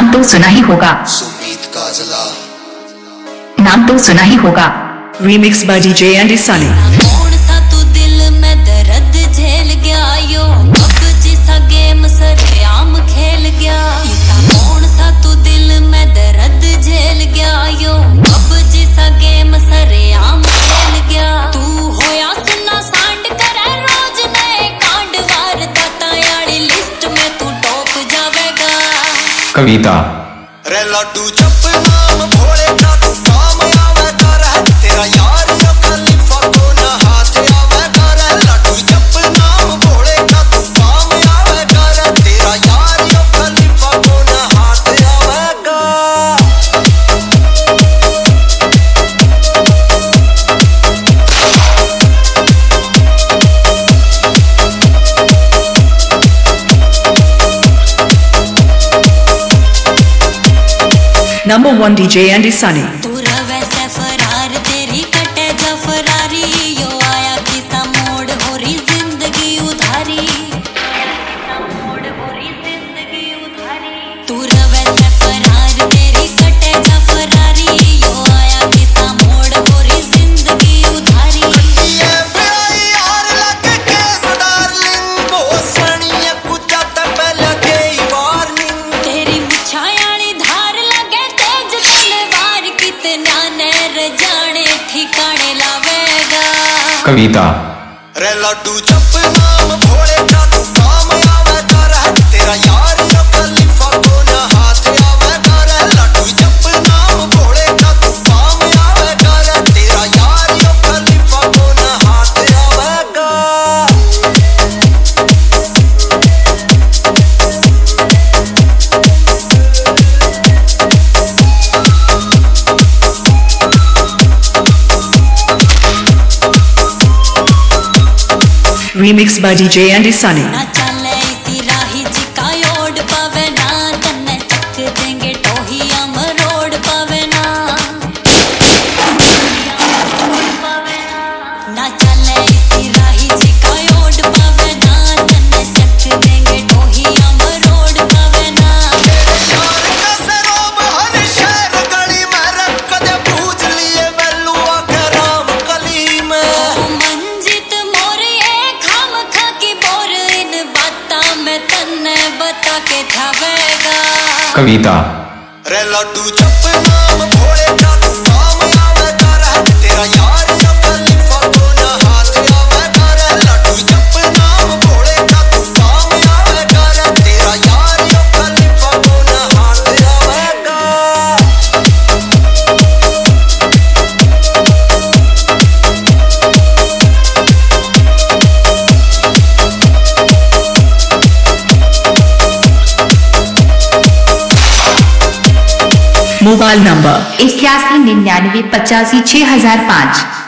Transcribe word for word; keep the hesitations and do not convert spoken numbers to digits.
नाम तो सुना ही होगा, सुमीत काजला। नाम तो सुना ही होगा। Remix by D J Andy Sunny। कौन सा तू दिल में दर्द झेल गया यो, अब जिसा गेम सरेआम खेल गया। कौन सा तू दिल में दर्द झेल गया यो, अब जिसा गेम सरेआम खेल गया। तू होया सुना सांड करे रोज नए कांड, वारदातां यारी लिस्ट में तू टॉप जावेगा। कविता रे लड्डू चप नाम भोले का तू काम आवे कर, तेरा यार यो खलीफा को ना हाथ आवे कर। लड्डू चप नाम भोले का तू काम आवे कर, तेरा यार यो खलीफा को ना हाथ आवेगा। Number one D J Andy Sunny। तू रवे से फरार तेरी कटे जा फरारी, यो आया किसा मोड़ हो रही जिंदगी उधारी। मोड़ हो रही जिंदगी उधारी। तू रवे से फरार तेरी कटे जा फरारी, यो आया किसा मोड़ हो रही जिंदगी उधारी। ये प्यारी यार लगे केस डार्लिंग, बहुत सनिया कुछ आता पहले के वार्निंग। तेरी मुछायाली धार लगे तेज तलवार, कितना नैर जाने ठिकाने लावेगा। कविता रे लड्डू चप नाम भोले का तू काम आवे कर, तेरा यार यो खलीफा को ना हाथ आवे कर। लड्डू चप नाम भोले का तू काम आवे कर, तेरा यार यो खलीफा को ना हाथ आवेगा। Remix by D J Andy Sunny। ना चले इसी राही जिका योड पावे ना, तन्ने चक देंगे टोहिया मरोड़ पावे ना। ना चले इसी राही जिका योड पावे ना, तन्ने चक देंगे टोहिया मरोड़ पावे ना। यार का सरोब हर शहर गली में रख कदे पूछ लिए वेलू आके राम कली में। ओ मंजित मोरिए खाम खा की बोर, इन बातां में तन्ने बता के थावेगा। कविता रे लड्डू चप नाम भोले का तू काम आवे कर, तेरा यार यो खलीफा को ना हाथ आवे कर। लड्डू चप नाम भोले का तू काम आवे कर, तेरा यार यो खलीफा को ना हाथ आवेगा। Mobile number इक्यासी निन्यानवे पचासी छह हजार पाँच।